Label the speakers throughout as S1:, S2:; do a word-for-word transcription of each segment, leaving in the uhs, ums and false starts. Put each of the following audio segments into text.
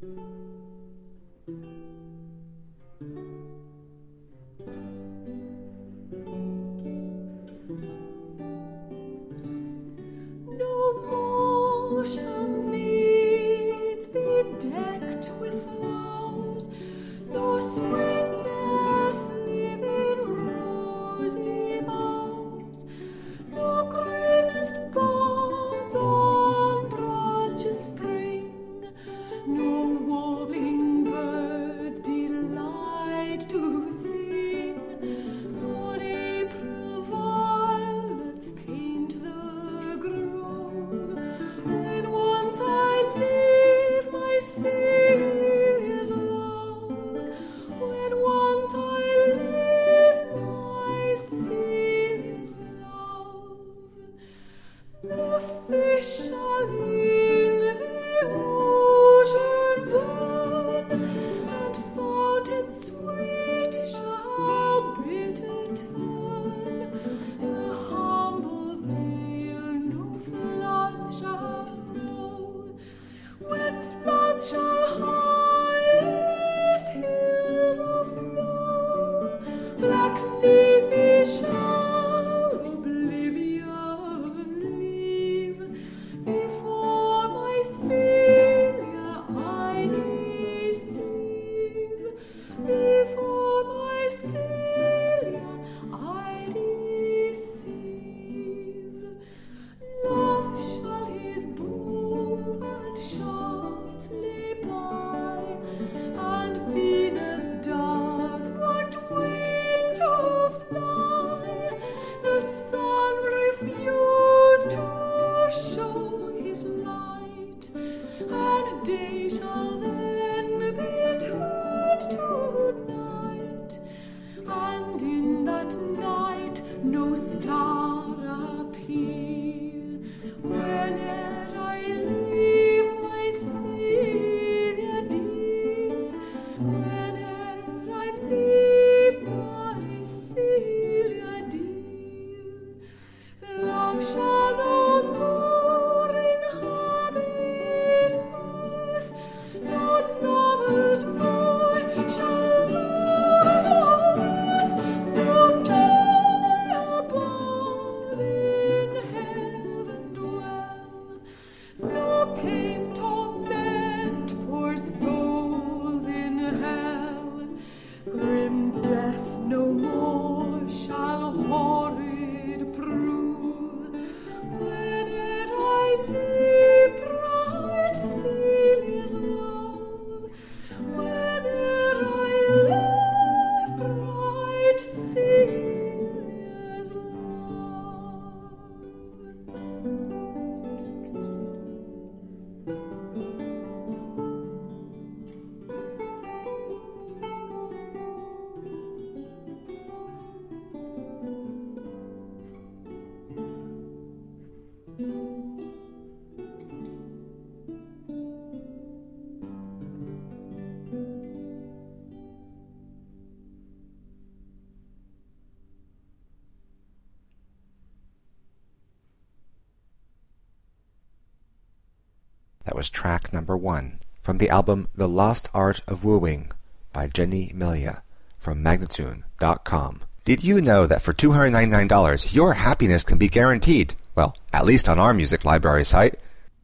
S1: That was track number one from the album The Lost Art of Wooing by Jenny Melia from Magnatune dot com. Did you know that for two hundred ninety-nine dollars your happiness can be guaranteed? Well, at least on our music library site.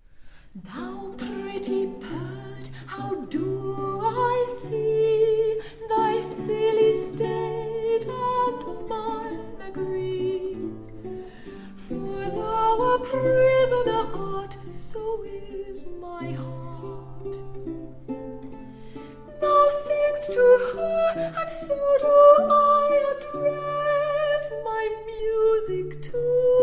S2: Thou pretty bird, how do I see thy silly state and mine agree? For thou a prisoner art, so is my heart. Thou sing'st to her, and so do I address my music to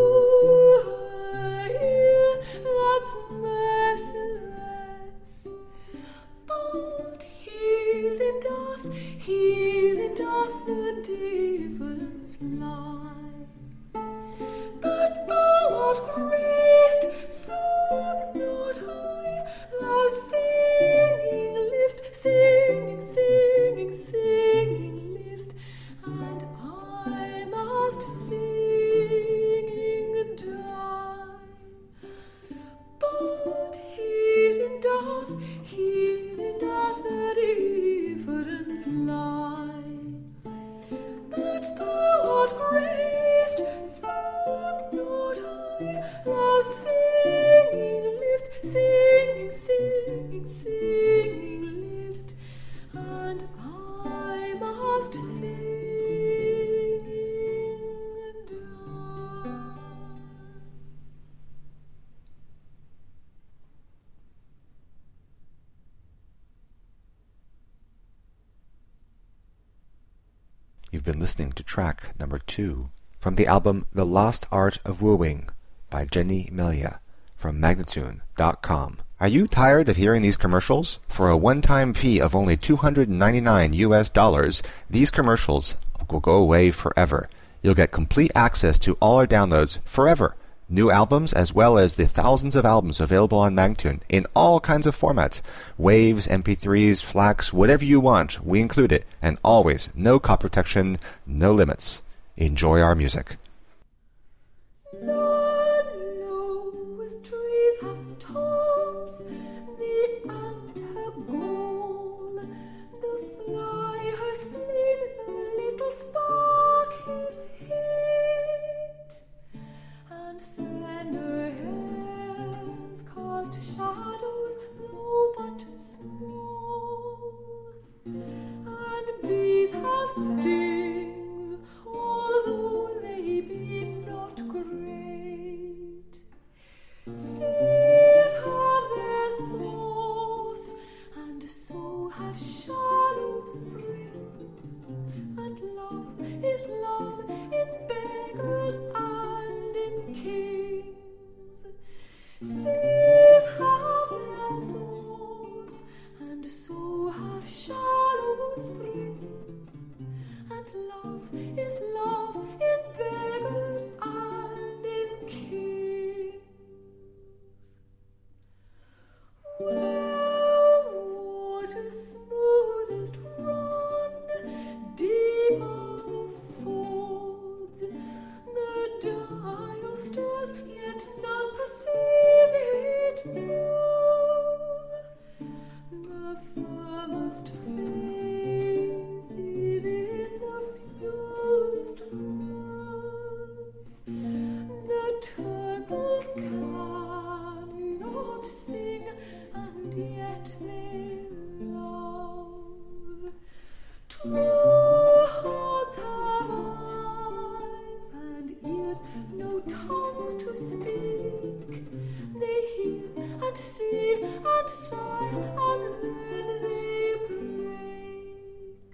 S2: her ear that's merciless. But herein doth, herein doth the difference lie, that thou art graced, so not I. thou singing liv'st, singing, singing, singing liv'st, and I must singing die.
S1: You've been listening to track number two from the album The Lost Art of Wooing by Jenny Melia from Magnatune dot com. Are you tired of hearing these commercials? For a one-time fee of only two hundred ninety-nine U S dollars, these commercials will go away forever. You'll get complete access to all our downloads forever. New albums as well as the thousands of albums available on Magnatune in all kinds of formats. Waves, M P threes, FLACs, whatever you want, we include it. And always, no copy protection, no limits. Enjoy our music.
S2: The lowest trees have tops, the ant her goal, the fly her spleen, the little spark his hit, and slender hairs cast shadows low but small, and bees have stings, although they be not great. Seas have their source, and so have shallow springs, and love is love in beggars and in kings. Seas have their source, and so have shallow springs, and love is love in beggars and in kings. Where waters smoothest run, deep are the folds, the dial stirs, yet none perceives it move. The firmest faith is in the fewest words. The turtles cannot sing, and yet they love. True hearts have eyes and ears, no tongues to speak. They hear and see and sigh, and then they break.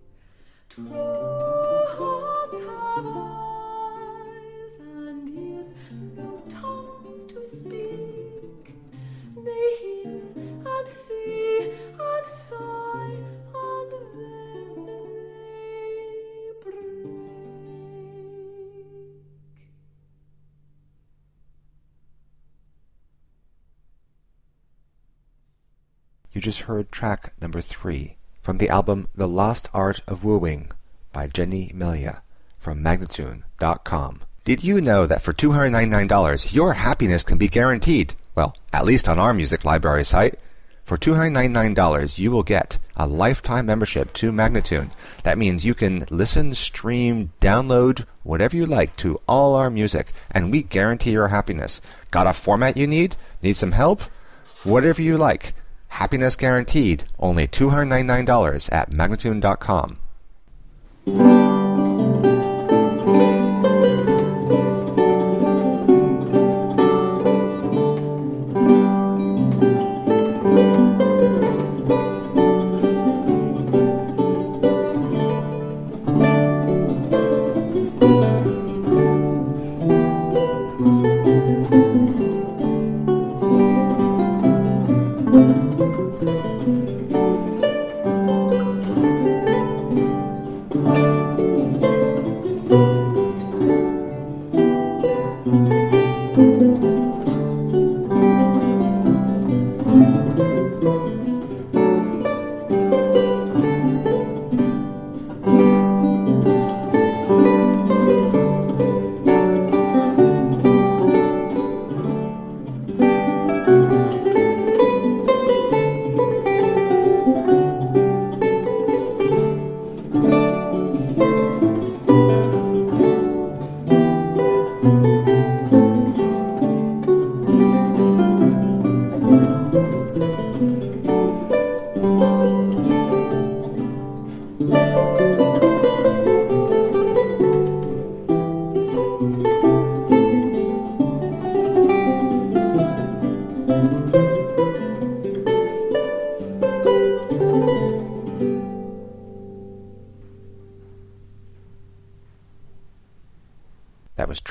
S2: True hearts have eyes and ears, no tongues to speak. They hear and see and sigh, and then they break.
S1: You just heard track number three from the album The Lost Art of Wooing by Jenny Melia from Magnatune dot com. Did you know that for two hundred ninety-nine dollars your happiness can be guaranteed? Well, at least on our music library site. For two hundred ninety-nine dollars you will get a lifetime membership to Magnatune. That means you can listen, stream, download, whatever you like to all our music, and we guarantee your happiness. Got a format you need? Need some help? Whatever you like. Happiness guaranteed. Only two hundred ninety-nine dollars at Magnatune dot com.
S2: Thank you.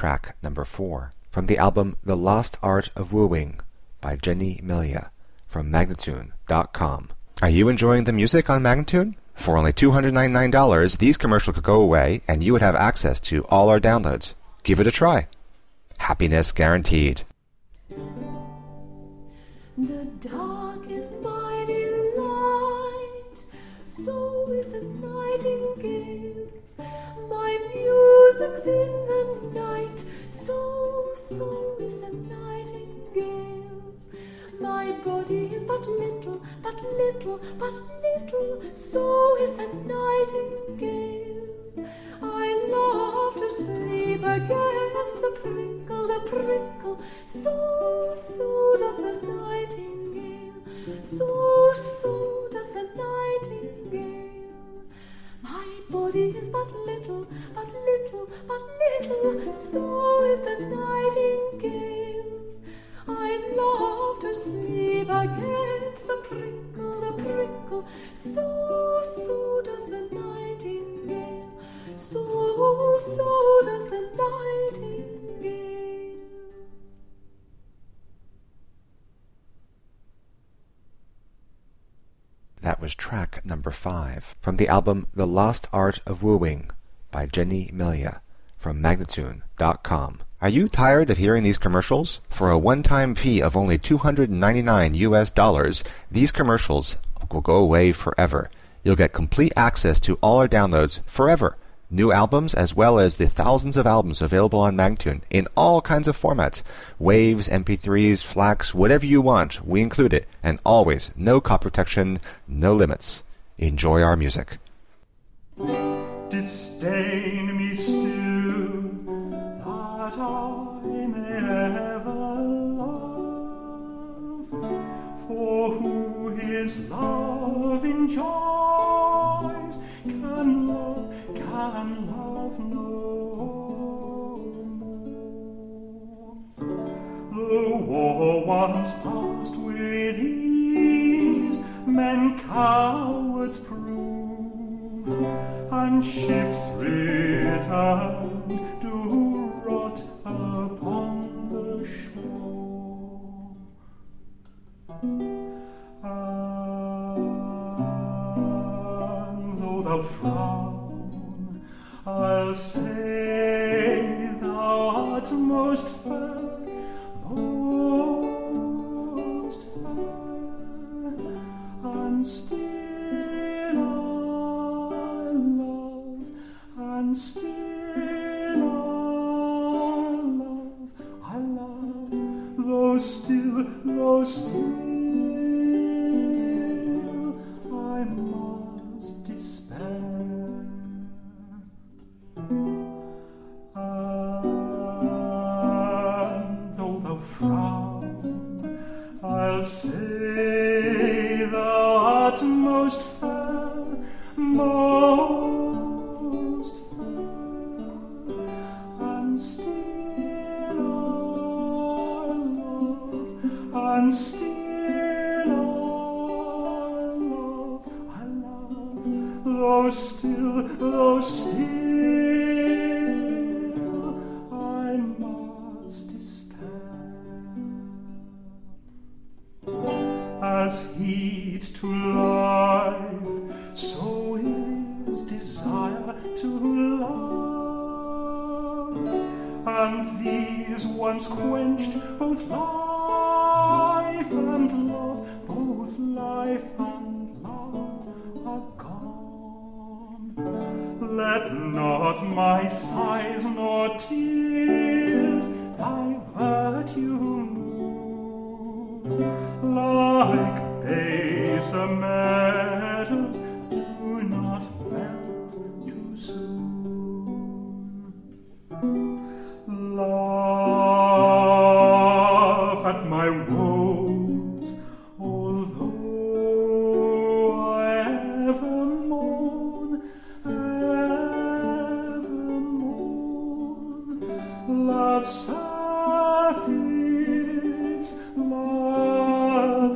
S1: track number four from the album The Lost Art of Wooing by Jenny Milia from Magnatune dot com. Are you enjoying the music on Magnatune? For only two hundred ninety-nine dollars, these commercials could go away and you would have access to all our downloads. Give it a try. Happiness guaranteed.
S2: The dark is my delight, so is the nightingale's. My music's in the night, so, so is the nightingale's. My body is but little, but little, but little, so is the nightingale's. I love to sleep against the prickle, the prickle, so, so doth the nightingale, so, so doth the nightingale. My body is but little, but little, but little, so is the nightingale's. I love to sleep against the prickle, the prickle, so, so doth the nightingale, so, so doth the nightingale.
S1: That was track number five from the album The Lost Art of Wooing by Jenny Milia from Magnatune dot com. Are you tired of hearing these commercials? For a one-time fee of only two hundred ninety-nine U S dollars, these commercials will go away forever. You'll get complete access to all our downloads forever. New albums as well as the thousands of albums available on Magnatune in all kinds of formats. Waves, M P threes, FLACs, whatever you want, we include it. And always, no copy protection, no limits. Enjoy our music.
S3: Disdain me still, that I may ever love. For who his love enjoys can love, can love no more. The war once passed with ease, men cowards prove, and ships returned do rot upon the shore. And though thou frown, I'll say thou art most fair, most fair, and still I love, and still I love, I love, though still, though still I must despair. And though thou frown, I'll say thou art most fair, most fair, and still I love, and still I love, I love, though still, though still I must despair. As heat to life, so is desire to love, and these once quenched, both life and love, both life and love are gone. Let not my sighs nor tears thy virtue move, like baser metals do not melt too soon. Laugh at my woes, although I ever mourn, ever mourn. Love surfeits, love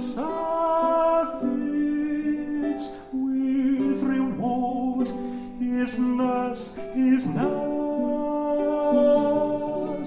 S3: surfeits, with reward his nurse, his nurse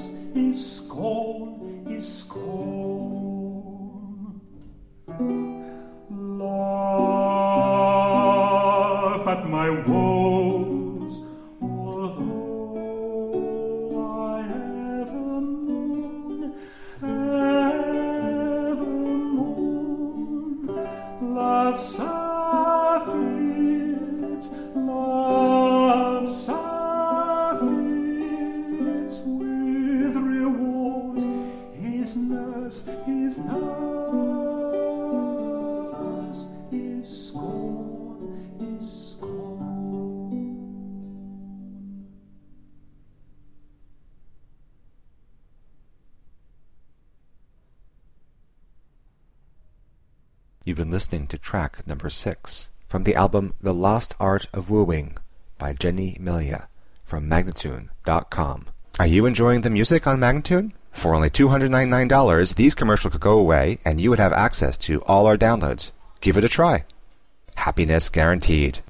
S3: love surfeits, love surfeits with reward. His nurse, his nurse is scorn, is scorn.
S1: You've been listening to track number six from the album The Lost Art of Wooing by Jenny Milia from Magnatune dot com. Are you enjoying the music on Magnatune? For only two hundred ninety-nine dollars, these commercials could go away and you would have access to all our downloads. Give it a try. Happiness guaranteed.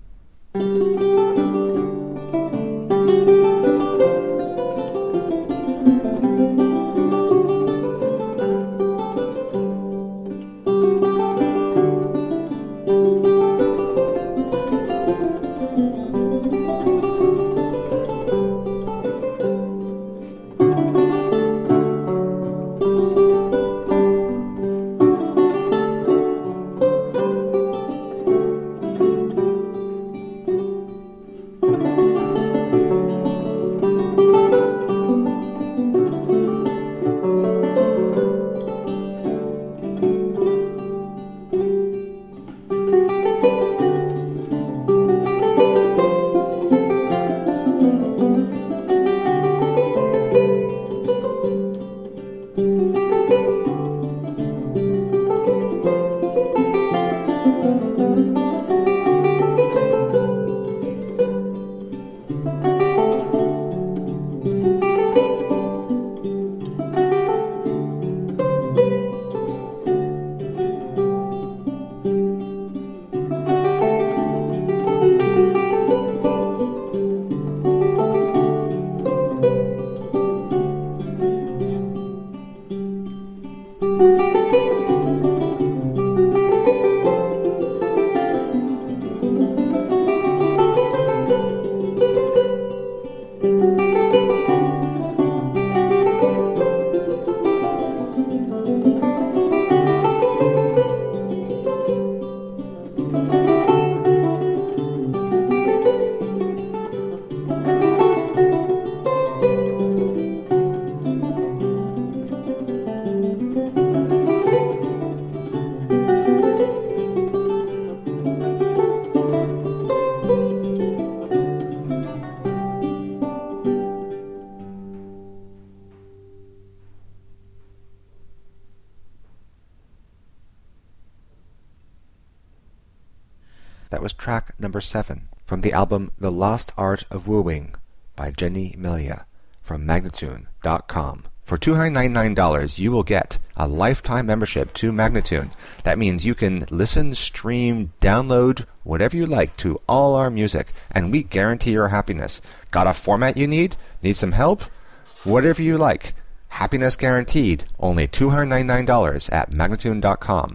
S1: That was track number seven from the album The Lost Art of Wooing by Jenny Milia from Magnatune dot com. For two hundred ninety-nine dollars, you will get a lifetime membership to Magnatune. That means you can listen, stream, download, whatever you like to all our music, and we guarantee your happiness. Got a format you need? Need some help? Whatever you like. Happiness guaranteed. Only two hundred ninety-nine dollars at Magnatune dot com.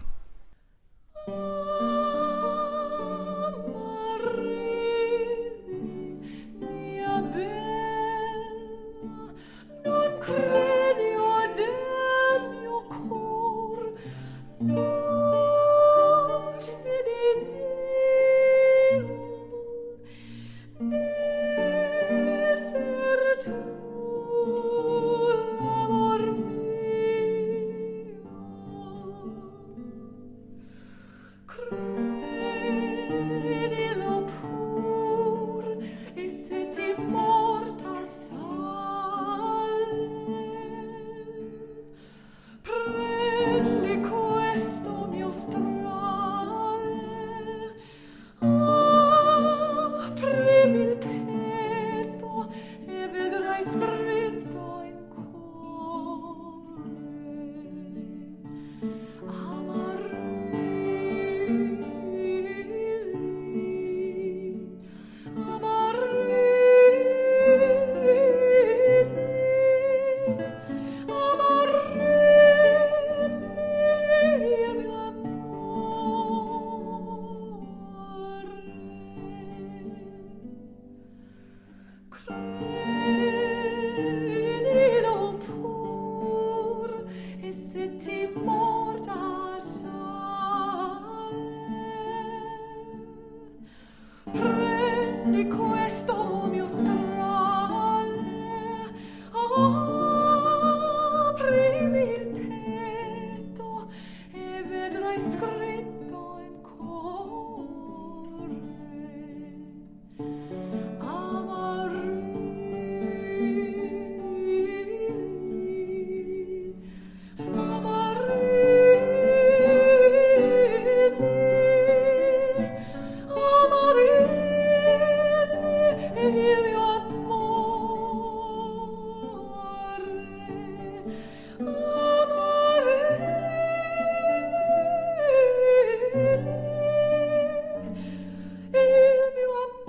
S2: di questo mio strale. Aprimi il petto e vedrai scritto in cuore Amarilli, Amarilli, Amarilli, il mio amore, Amarilli, il mio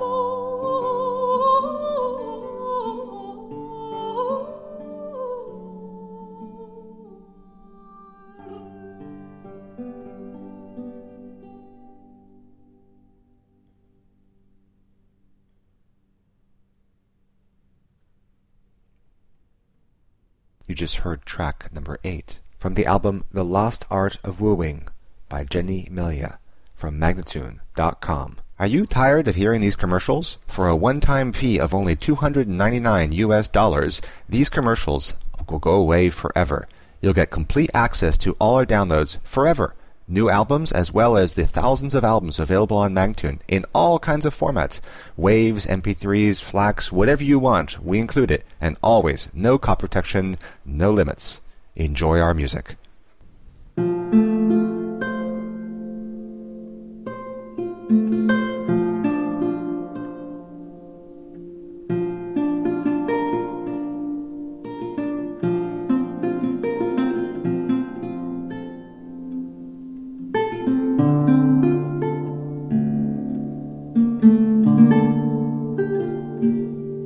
S1: You just heard track number eight from the album The Lost Art of Wooing by Jenny Melia from Magnatune dot com. Are you tired of hearing these commercials? For a one-time fee of only two hundred ninety-nine U S dollars, these commercials will go away forever. You'll get complete access to all our downloads forever. New albums as well as the thousands of albums available on Magnatune in all kinds of formats. Waves, M P threes, FLACs, whatever you want, we include it. And always, no copy protection, no limits. Enjoy our music.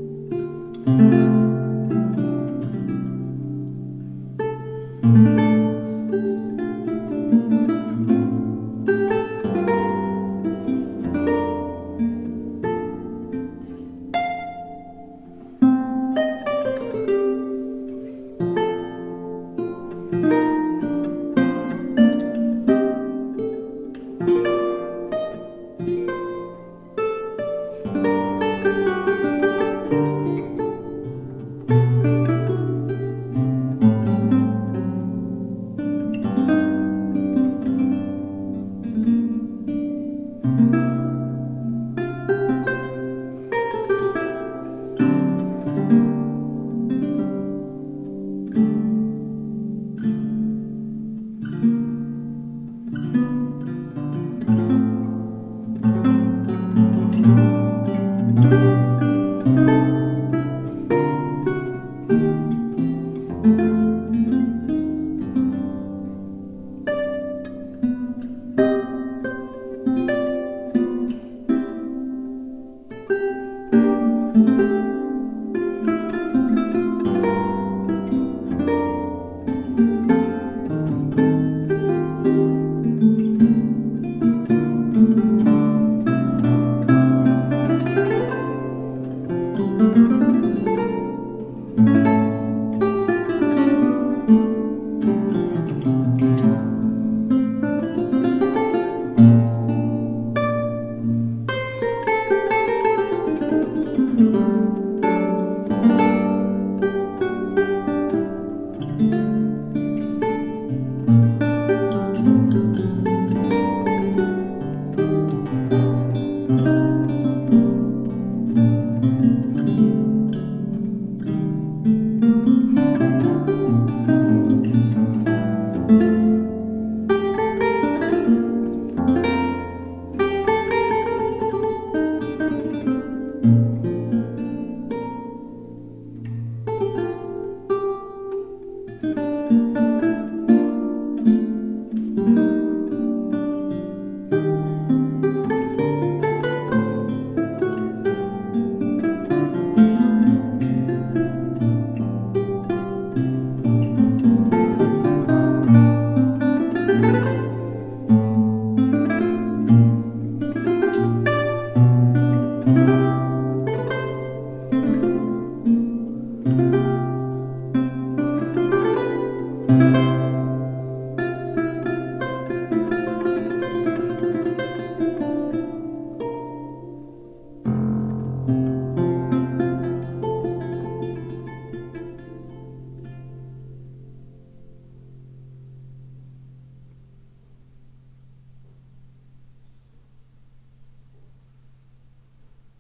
S3: Thank you.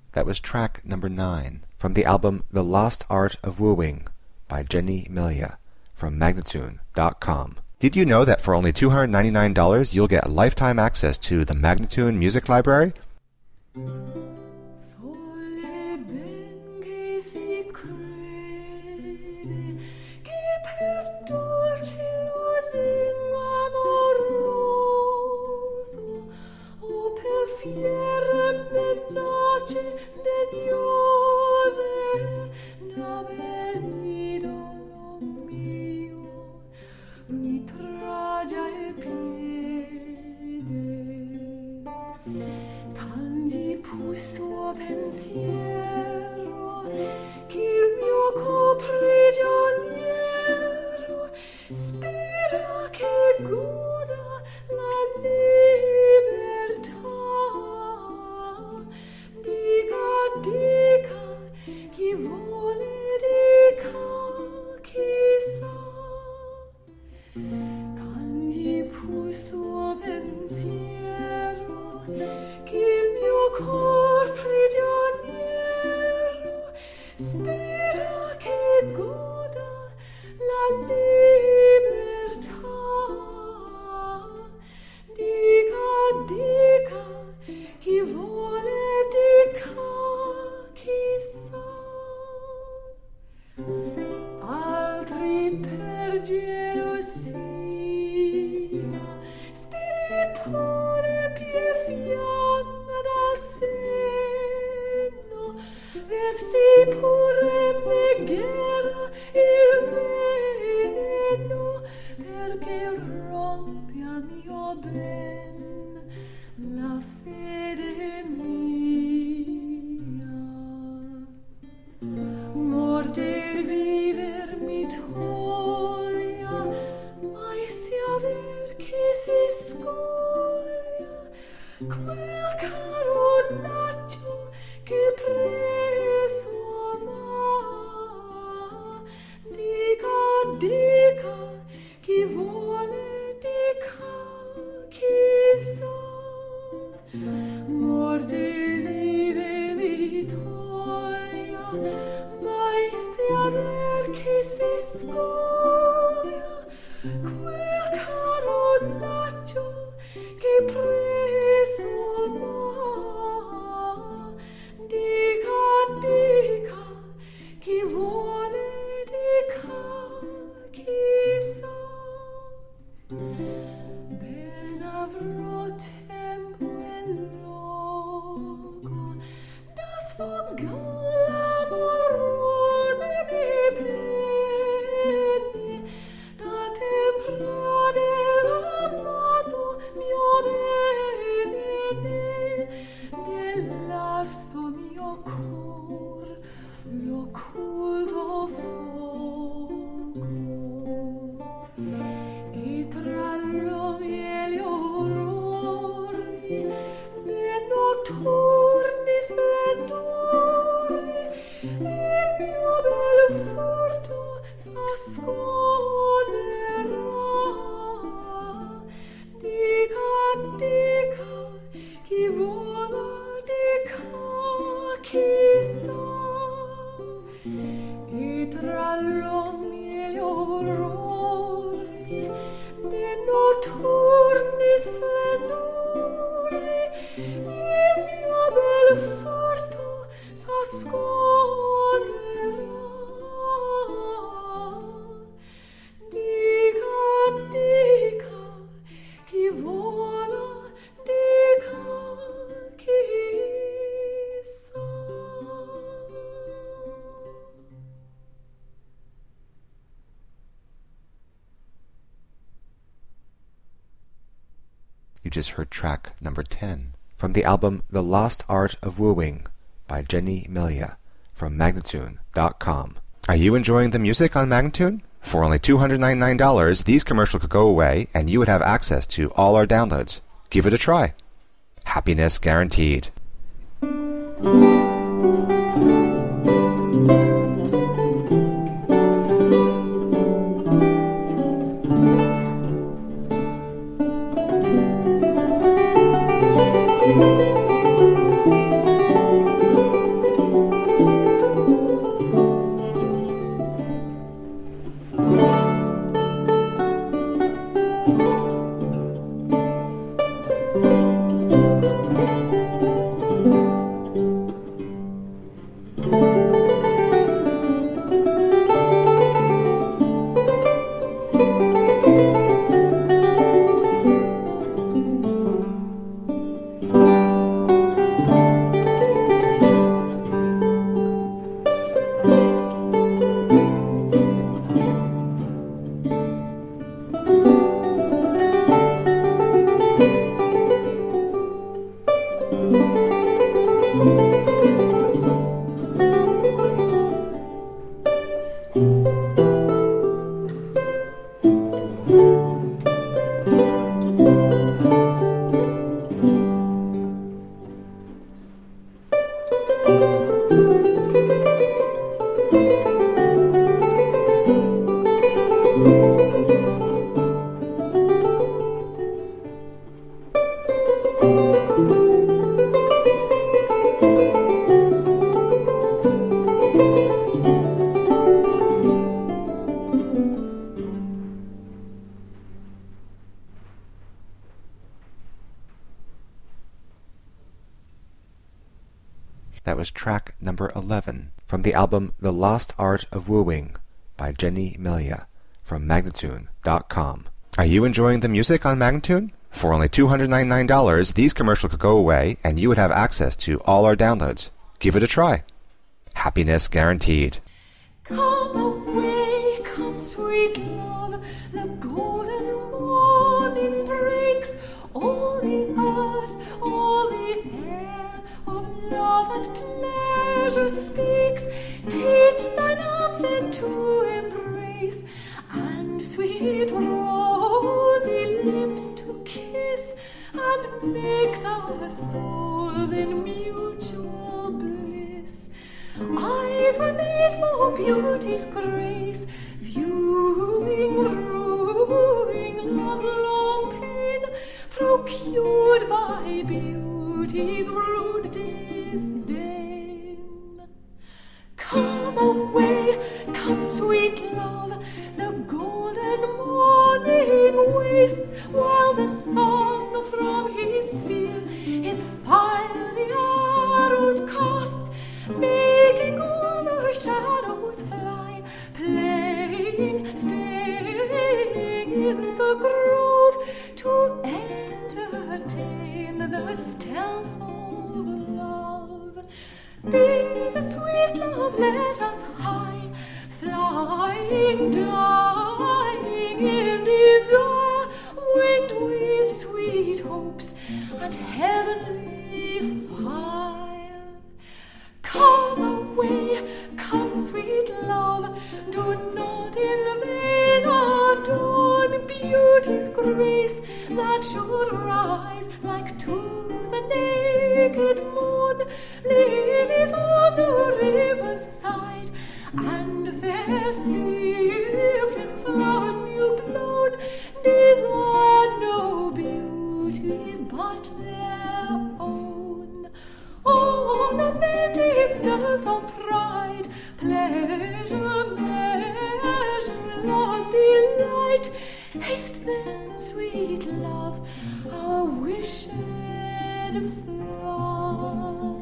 S1: That was track number nine from the album The Lost Art of Wooing by Jenny Milia from Magnatune dot com. Did you know that for only two hundred ninety-nine dollars you'll get lifetime access to the Magnatune Music Library?
S2: Pensiero che il mio coprigioniero spera che goda la libertà. Dica, dica, chi vuole dica, chissà. Candi pur suo pensiero che il mio cor prigioniero spera che goda la libertà. Dica, dica, chi vuole dica, chissà. Altri per gelosia speri pure pie fiamma dal seno, versi pure megherra il veleno, perché rompe al mio ben la fede mia. Morte il viver mi toglia, mai si aver che si scoglia quel caronaggio che preso m'ha. Dica, dica, chi vuole dica, chissà. Morte il viver mi toglia, mai si aver che si scoglia quel caronaggio che preso m'ha. Dica, dica, chi vuole dica, chissà. Ben avrò tempo e luogo da sfogare l'amorose mie pene, da temprare l'amato mio bene, dell'arso mio cor l'occulto fuoco, e tra l'uomi e gli orrori dei notturni splendori il mio bel furto s'asconderà. Dica, dica, chi vola dica, chissà. E tra l'uomi e gli orrori dei notturni splendori il mio bel furto s'asconderà. Dica, dica, chi vola dica, chissà.
S1: You just heard track number ten from the album The Lost Art of Wooing by Jenny Milia from Magnatune dot com. Are you enjoying the music on Magnatune? For only two hundred ninety-nine dollars, these commercials could go away and you would have access to all our downloads. Give it a try. Happiness guaranteed. That was track number eleven from the album The Lost Art of Wooing by Jenny Melia from Magnatune dot com. Are you enjoying the music on Magnatune? For only two hundred ninety-nine dollars, these commercials could go away and you would have access to all our downloads. Give it a try. Happiness guaranteed.
S2: Come away, come sweet love, the golden morning breaks, all the earth, all the air, of love and pleasure speaks. Teach thine arms then to embrace, and sweet rosy lips to kiss, and make our souls in mutual bliss. Eyes were made for beauty's grace, viewing, ruing love's long pain, procured by beauty's rude disdain. Come away, come sweet love, the golden morning wastes, while the sun from his sphere his fiery arrows casts, making all the shadows fly, playing, staying in the grove to entertain the stealth of love. Thee, the sweet love, let us high, flying, dying in desire, winged with sweet hopes and heavenly fire. Come away, come sweet love, do not in vain adorn beauty's grace, that should rise like to the naked morn. Lilies on the river's side, and fair sylvan flowers new blown, desire no beauties but their own. Ornament is thus of pride, pleasure, measure, love's delight. Haste then, sweet love, our wished flight.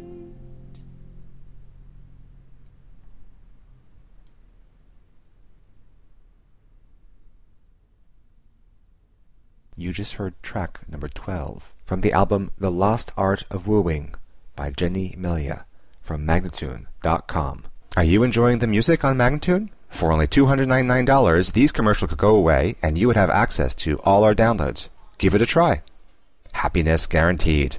S1: You just heard track number twelve from the album The Lost Art of Wooing by Jenny Melia from Magnatune dot com. Are you enjoying the music on Magnatune? For only two hundred ninety-nine dollars, these commercials could go away and you would have access to all our downloads. Give it a try. Happiness guaranteed.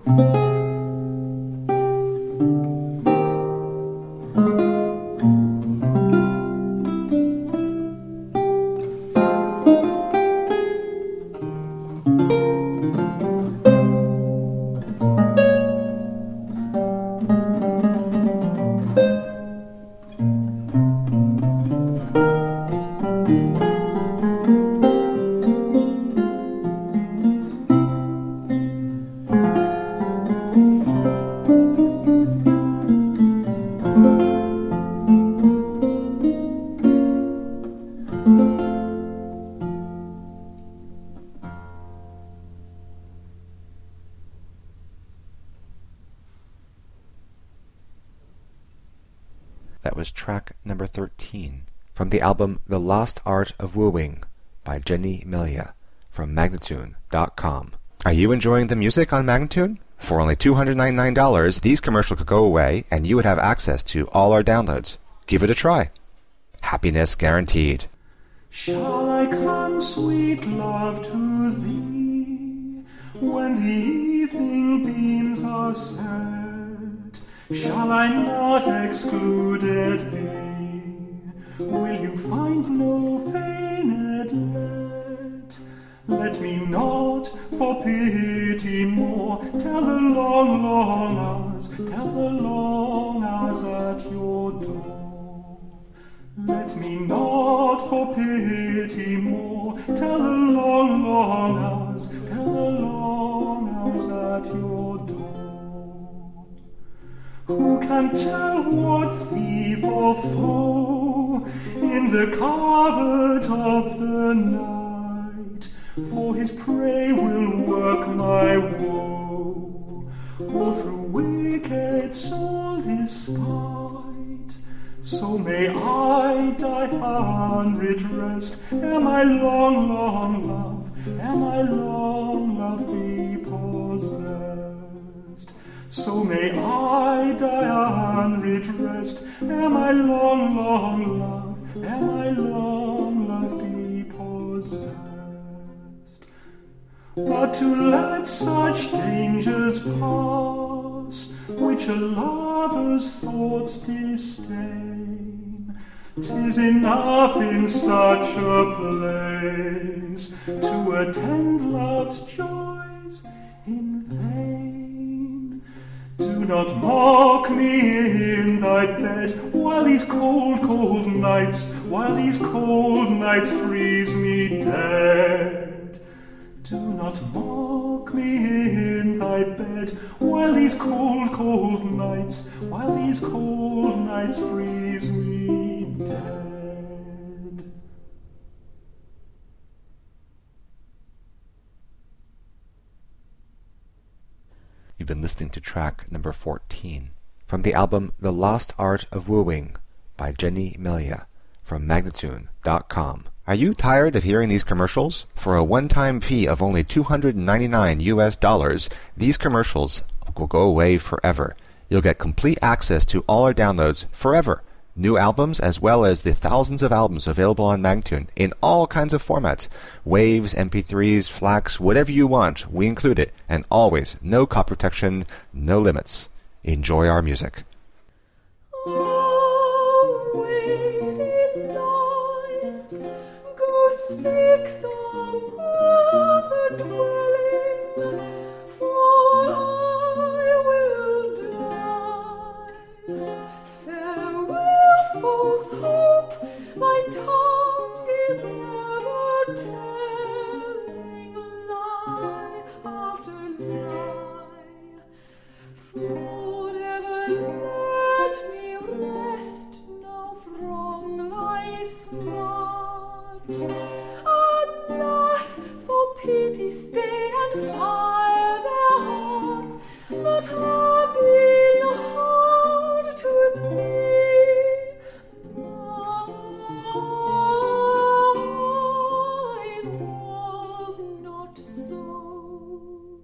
S1: That was track number thirteen from the album The Lost Art of Wooing by Jenny Melia from Magnatune dot com. Are you enjoying the music on Magnatune? For only two hundred ninety-nine dollars, these commercials could go away and you would have access to all our downloads. Give it a try. Happiness guaranteed.
S3: Shall I come, sweet love, to thee when the evening beams are set? Shall I not excluded be? Will you find no feigned let? Let me not, for pity more, tell the long, long hours, tell the long hours at your door. Let me not, for pity more, tell the long, long hours, tell the long hours at your door. Who can tell what thief or foe in the covert of the night for his prey will work my woe, or through wicked soul despite? So may I die unredressed, ere my long, long love, ere my long love be possessed. So may I die unredressed, ere my long, long love, ere my long love be possessed. But to let such dangers pass, which a lover's thoughts disdain, 'tis enough in such a place to attend love's joys in vain. Do not mock me in thy bed, while these cold, cold nights, while these cold nights freeze me dead. Do not mock me in thy bed, while these cold, cold nights, while these cold nights freeze me dead.
S1: You've been listening to track number fourteen from the album The Lost Art of Wooing by Jenny Melia from Magnatune dot com. Are you tired of hearing these commercials? For a one-time fee of only two hundred ninety-nine U S dollars, these commercials will go away forever. You'll get complete access to all our downloads forever. New albums as well as the thousands of albums available on Magnatune in all kinds of formats. Waves, M P threes, FLACs, whatever you want, we include it. And always, no copy protection, no limits. Enjoy our music.
S2: Seek some other dwelling, for I will die. Farewell, false hope, thy tongue is ever telling lie after lie. Forever let me rest now from thy smart. Alas, for pity stay and fire their hearts that have been hard to thee. Mine was not so.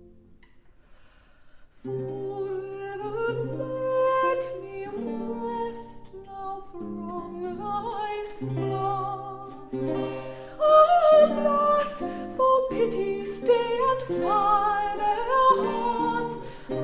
S2: Forever let me rest now from thy smart. Alas, for pity stay and fire their hearts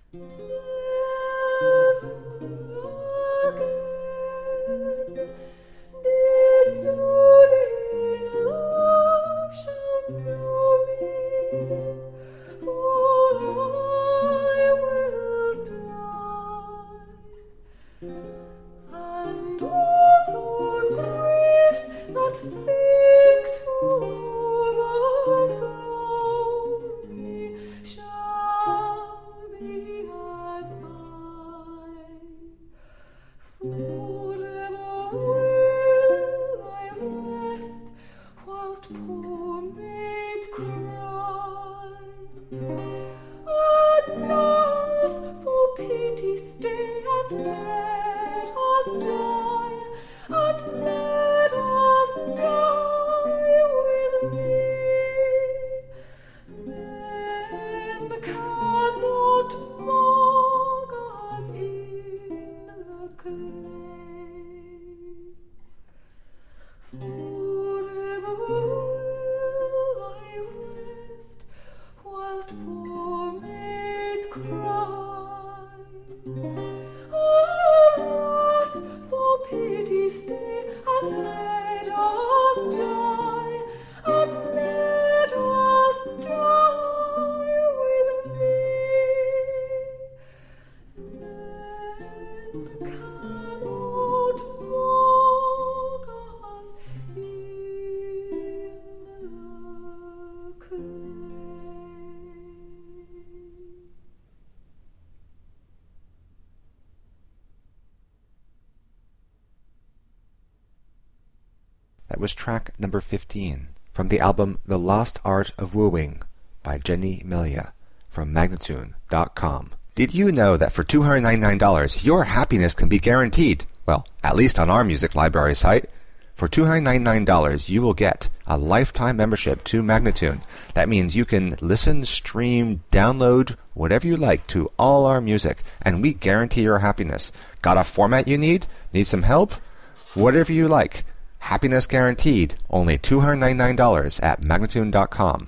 S1: That was track number fifteen from the album The Lost Art of Wooing by Jenny Melia from Magnatune dot com. Did you know that for two hundred ninety-nine dollars your happiness can be guaranteed? Well, at least on our music library site. For two hundred ninety-nine dollars you will get a lifetime membership to Magnatune. That means you can listen, stream, download, whatever you like to all our music, and we guarantee your happiness. Got a format you need? Need some help? Whatever you like. Happiness guaranteed. Only two hundred ninety-nine dollars at Magnatune dot com.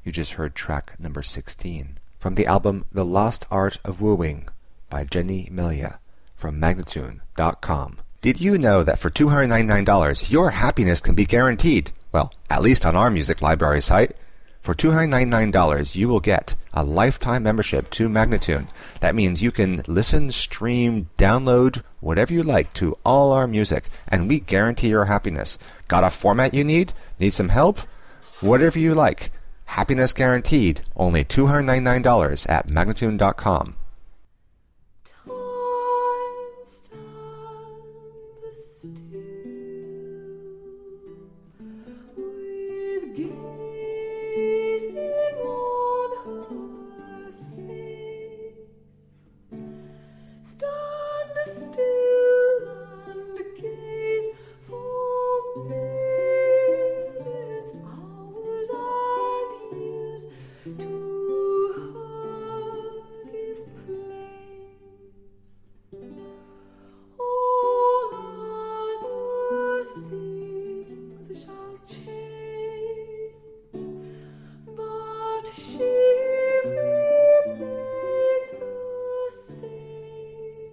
S1: You just heard track number sixteen from the album The Lost Art of Wooing by Jenny Melia from Magnatune dot com. Did you know that for two hundred ninety-nine dollars your happiness can be guaranteed? Well, at least on our music library site. For two hundred ninety-nine dollars you will get a lifetime membership to Magnatune. That means you can listen, stream, download, whatever you like to all our music, and we guarantee your happiness. Got a format you need? Need some help? Whatever you like. Happiness guaranteed. Only two hundred ninety-nine dollars at Magnatune dot com.
S2: Time stands still with gazing on her face. Stand still and gaze for minutes, hours and years to her give place. All other things shall change, but she remains the same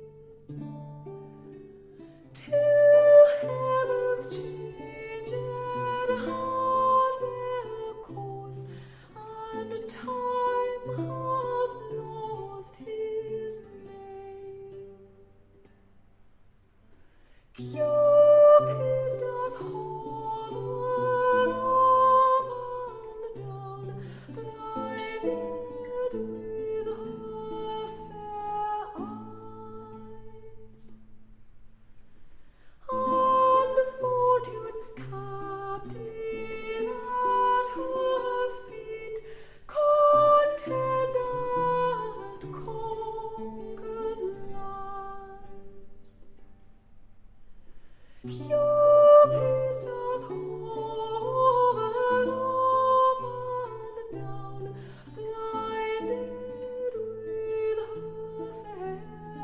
S2: till heavens change and have their course, and time has lost his name. Cupid doth hover up and down, blinded with her fair eyes, and fortune captive at her feet, contemned and conquered lies. Cupid doth hover up and down, blinded with her fair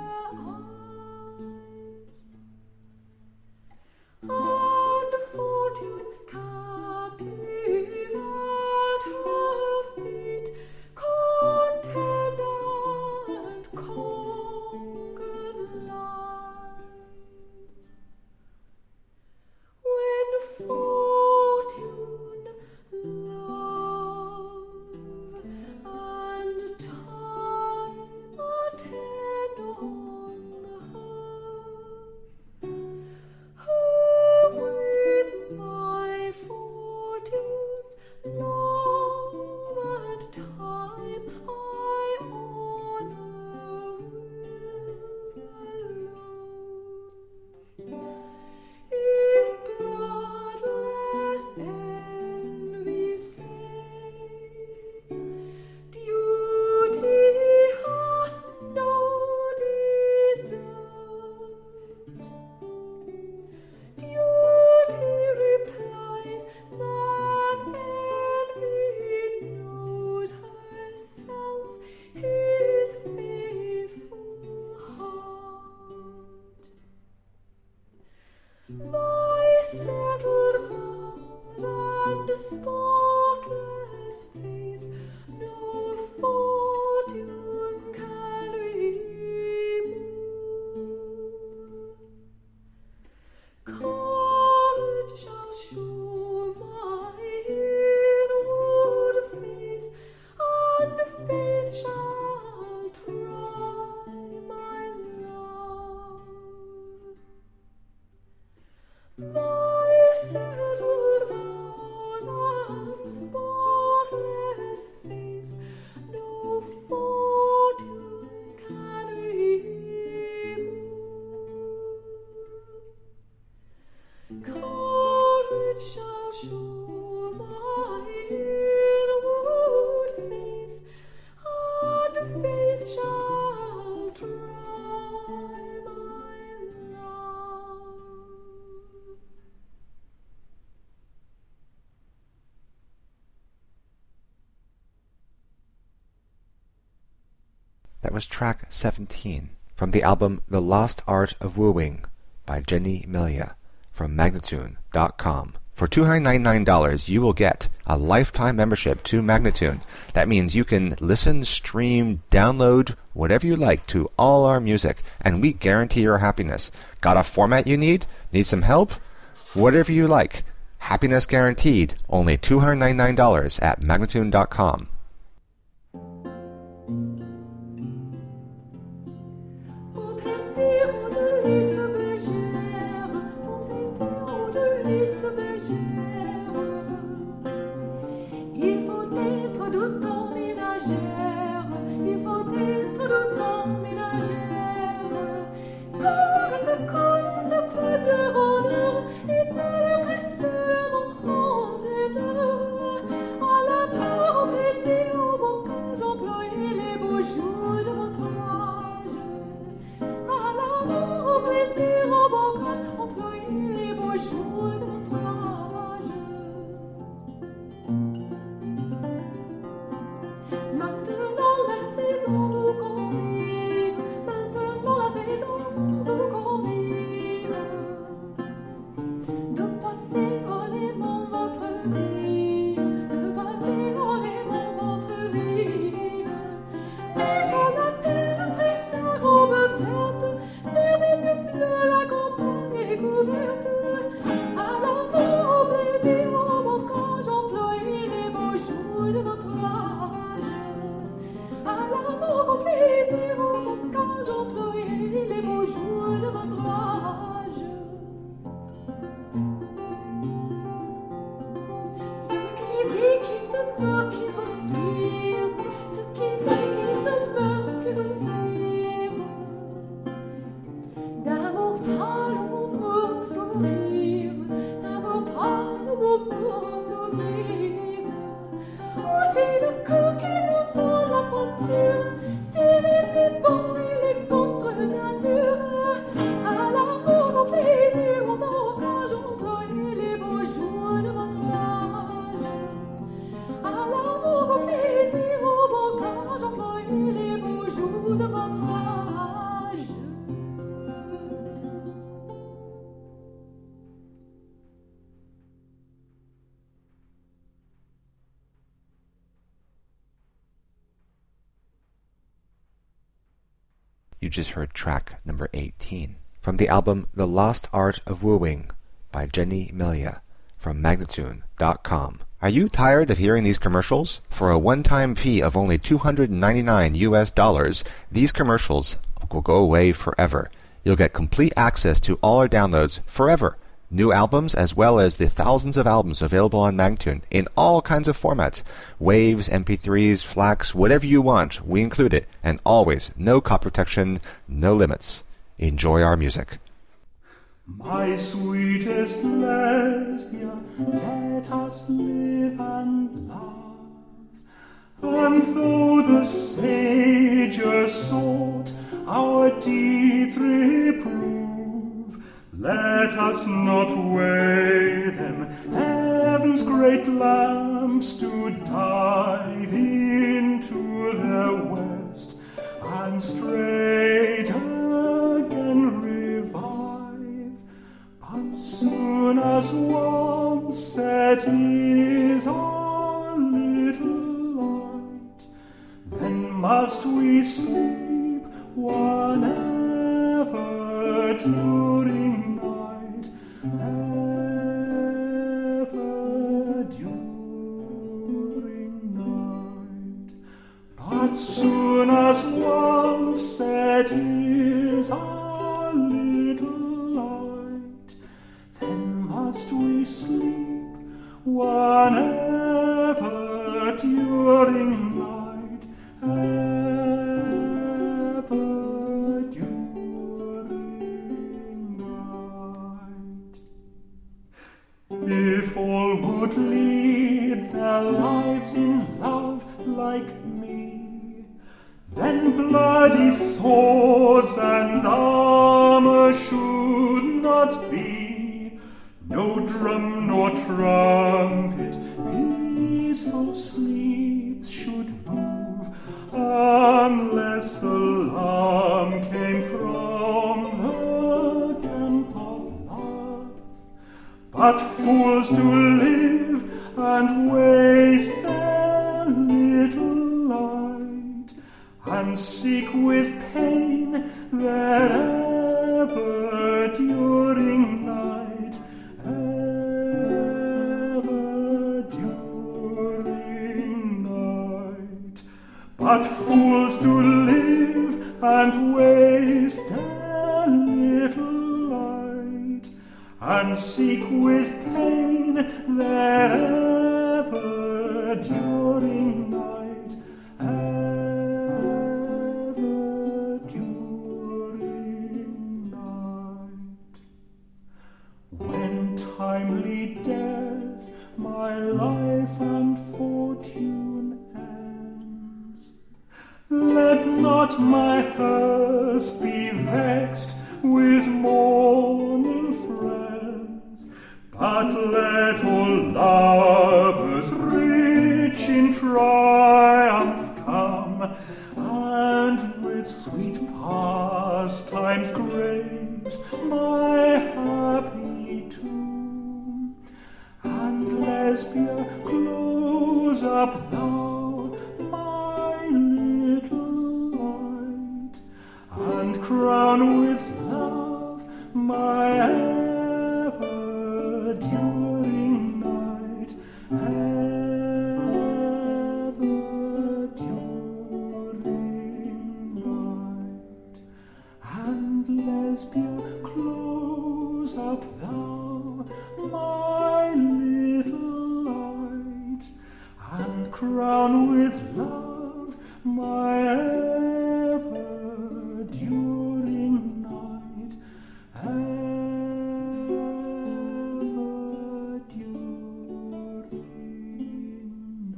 S2: eyes, and fortune captive at her feet, contemned and conquered lies. When fortune, love, and time attend on her, who with my fortune's love and time I honor will alone. If bloodless envy say, duty hath no desert, duty replies that envy knows herself his faithful heart. My settled vows and spotless faith no fortune can remove. Courage shall show my inward faith, and faith shall try my love. My settled vows and spotless faith no fortune can remove. Courage shall show my inward faith, and faith shall try my love.
S1: That was track seventeen from the album The Lost Art of Wooing by Jenny Melia from Magnatune dot com. For two hundred ninety-nine dollars, you will get a lifetime membership to Magnatune. That means you can listen, stream, download, whatever you like to all our music, and we guarantee your happiness. Got a format you need? Need some help? Whatever you like. Happiness guaranteed. Only two hundred ninety-nine dollars at Magnatune dot com.
S2: Au plaisir de lys bergère, au plaisir de lys bergère, il faut être d'autant ménagère, il faut être d'autant ménagère, car ce connaisse peu de bonheur, il ne le crisse mon rendez-vous, à l'amour, au plaisir, au bocage, employez les beaux jours de votre âge. À l'amour, au plaisir, au bocage, employez les beaux jours de votre âge. Maintenant la saison vous convive, maintenant la saison vous convive, de passer honnêtement votre vie, de passer honnêtement votre vie. Déjà la terre prit sa robe verte, l'herbe de fleurs, la campagne est couverte. À l'amour, au plaisir, au bocage, employez les beaux jours de votre âge. À l'amour, au plaisir, au bocage, employez les beaux jours de votre âge. Ce qui vit, qui se meurt, qui respire, ce qui vit, qui se meurt, qui respire, d'amour prend le beau sourire, d'amour prend le beau sourire. Oh, c'est le cœur qui monte sur la pointure, c'est les vents et les contre nature. À l'amour, au plaisir, au bocage, employez les beaux jours de votre âge. À l'amour, au plaisir, au bocage, employez les beaux jours de votre âge.
S1: You just heard track number eighteen from the album The Lost Art of Wooing by Jenny Melia from Magnatune dot com. Are you tired of hearing these commercials? For a one-time fee of only two hundred ninety-nine U S dollars, these commercials will go away forever. You'll get complete access to all our downloads forever. New albums as well as the thousands of albums available on Magnatune in all kinds of formats. Waves, M P threes, FLACs, whatever you want, we include it. And always, no copy protection, no limits. Enjoy our music.
S3: My sweetest Lesbia, let us live and love. And though the sages sought our deeds reprove, let us not weigh them, heaven's great lamps, to dive into their west, and straight again revive. But soon as once set is our little light, then must we sleep one ever during night, ever during night. But soon as once set is our little light, then must we sleep one ever during night, ever during night. If all would lead their lives in love like me, then bloody swords and armor should not be, no drum nor trumpet, peaceful sleeps should move, unless alarm came from the camp of love. but fools do live and waste their little light, and seek with pain their ever-during night, ever-during night. But fools do live and waste their little light, and seek with pain their ever-during night, ever-during night. When timely death my life and fortune ends, let not my hearse be vexed with mourning friends, but let all lovers rich in triumph come, and with sweet pastimes grace my happy tomb. And Lesbia, close up thou my little light, and crown with love my ever-during night, ever-during night. And Lesbia, close up thou my little light, and crown with love my ever-during night, ever-during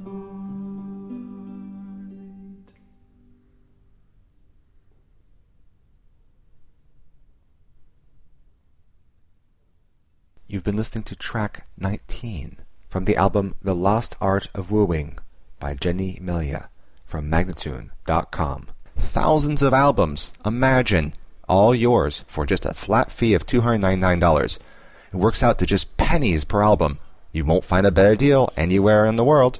S3: night.
S1: You've been listening to track nineteen from the album The Lost Art of Wooing by Jenny Melia from Magnatune dot com. Thousands of albums, imagine, all yours for just a flat fee of two hundred ninety-nine dollars. It works out to just pennies per album. You won't find a better deal anywhere in the world.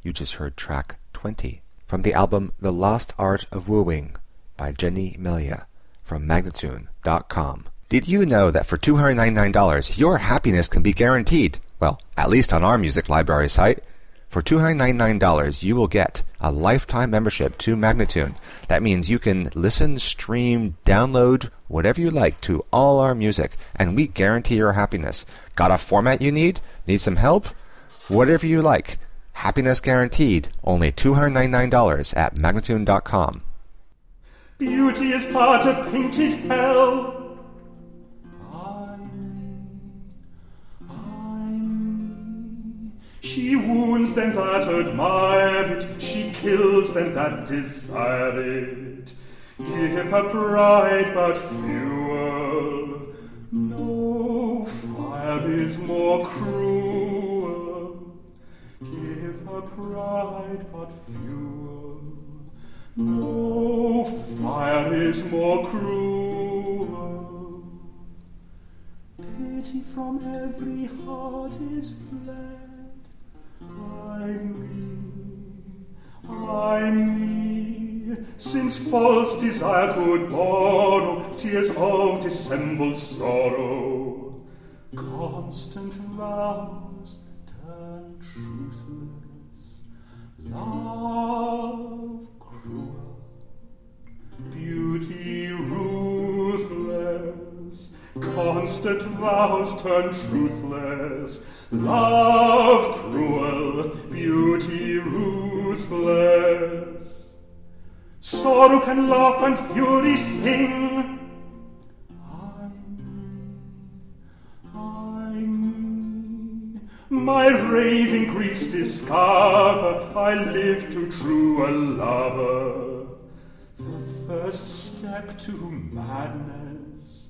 S1: You just heard track twenty from the album The Lost Art of Wooing by Jenny Melia from Magnatune dot com. Did you know that for two hundred ninety-nine dollars your happiness can be guaranteed? Well, at least on our music library site. For two hundred ninety-nine dollars you will get a lifetime membership to Magnatune. That means you can listen, stream, download, whatever you like to all our music, and we guarantee your happiness. Got a format you need? Need some help? Whatever you like. Happiness guaranteed. Only two hundred ninety-nine dollars at Magnatune dot com.
S3: Beauty is but a painted hell. She wounds them that admire it, she kills them that desire it. Give her pride but fuel, no fire is more cruel. Give her pride but fuel, no fire is more cruel. Pity from every heart is fled. I'm me, I'm me, since false desire could borrow tears of dissembled sorrow. Constant vows turn truthless, love cruel, beauty ruthless. Constant vows turn truthless, love cruel, beauty ruthless. Sorrow can laugh and fury sing. I'm me, I'm me. My raving griefs discover I live too true a lover. The first step to madness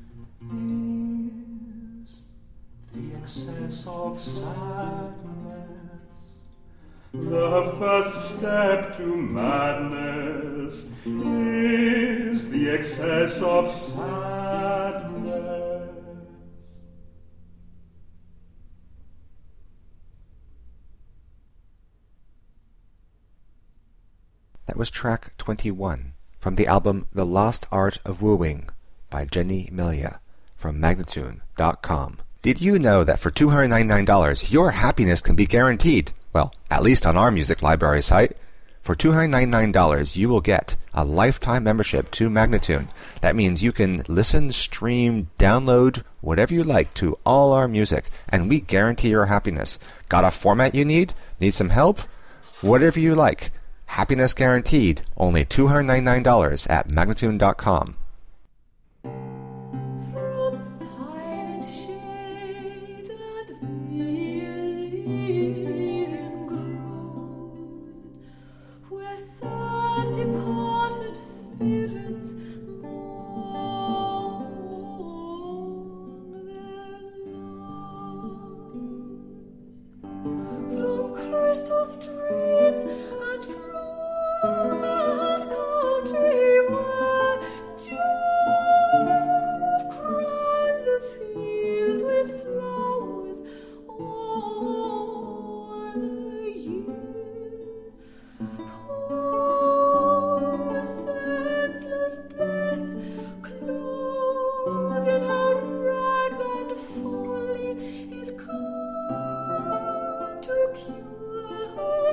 S3: is the excess of sadness. The first step to madness is the excess of sadness.
S1: That was track twenty-one from the album The Lost Art of Wooing by Jenny Melia from Magnatune dot com. Did you know that for two hundred ninety-nine dollars your happiness can be guaranteed? Well, at least on our music library site. For two hundred ninety-nine dollars you will get a lifetime membership to Magnatune. That means you can listen, stream, download, whatever you like to all our music, and we guarantee your happiness. Got a format you need? Need some help? Whatever you like. Happiness guaranteed. Only two hundred ninety-nine dollars at Magnatune dot com.
S2: From silent shades and Elysian groves, where sad departed spirits mourn their loves. From crystal streams and from that country where Jove crowns the fields with flowers all the year. Poor senseless Bess, clothed in her rags and folly, is come to cure her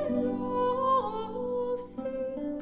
S2: love-sick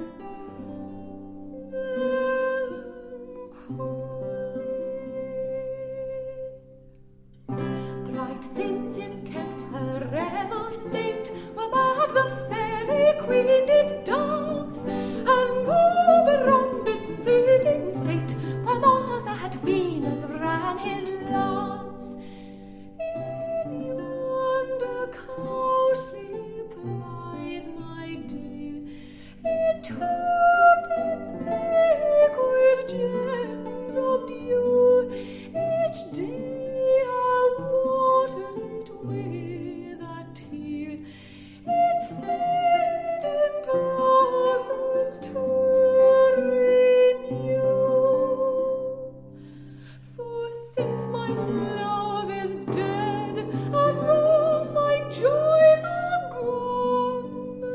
S2: melancholy. Bright Cynthia kept her revels late, whereof the fairy queen did dance, and Oberon did sit in state, while Mars at Venus ran his lance. In yonder cowslip lies my dear, entombed in liquid gems of dew. Each day I'll water it with a tear, its fading blossoms to renew. For since my love is dead and all my joys are gone,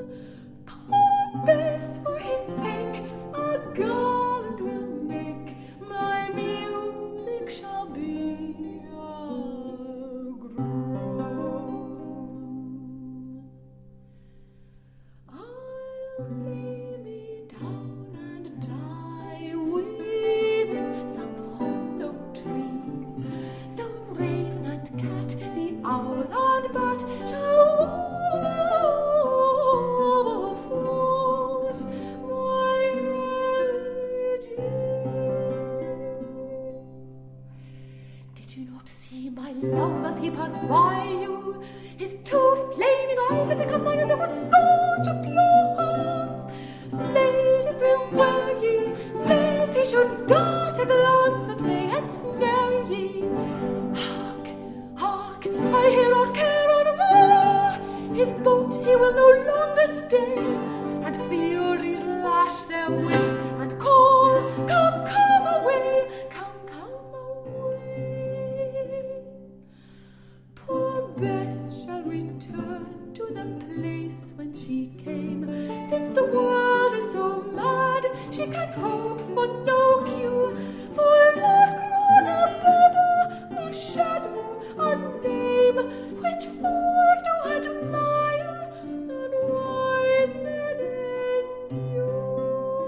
S2: love as he passed by you. His two flaming eyes at the combined there was scorch of pure hearts. Ladies, beware ye, lest he should dart a glance that may ensnare ye. Hark, hark, I hear not care on more. His boat he will no longer stay, and furies lash their wings and call, come, come away, come, come away. Poor Bess shall return to the place whence she came, since the world is so mad she can hope for no cue. For love's grown a bubble, a shadow, a name, which fools do admire and wise men endure.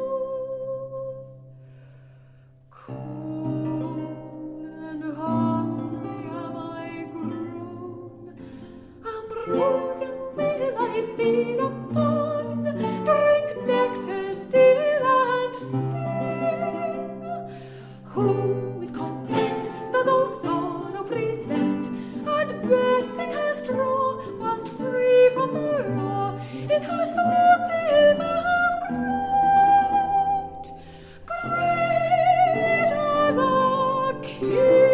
S2: Cold and hungry am I grown, ambrosia will I feed upon, drink nectar still and spin. Who is content does all sorrow prevent, and blessing her straw whilst free from the law. In her thoughts is as great, great as a king.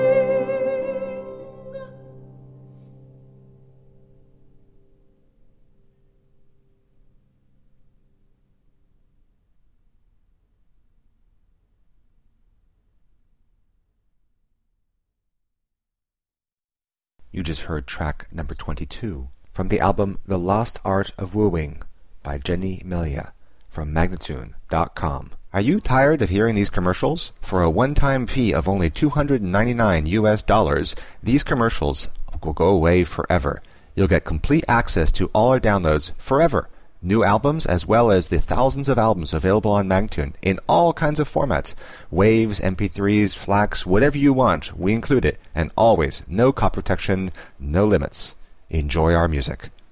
S1: You just heard track number twenty-two from the album The Lost Art of Wooing by Jenny Melia from Magnatune dot com. Are you tired of hearing these commercials? For a one-time fee of only two hundred ninety-nine U S dollars, these commercials will go away forever. You'll get complete access to all our downloads forever. New albums as well as the thousands of albums available on Magnatune in all kinds of formats. Waves, M P threes, FLACs, whatever you want, we include it. And always, no copy protection, no limits. Enjoy our music.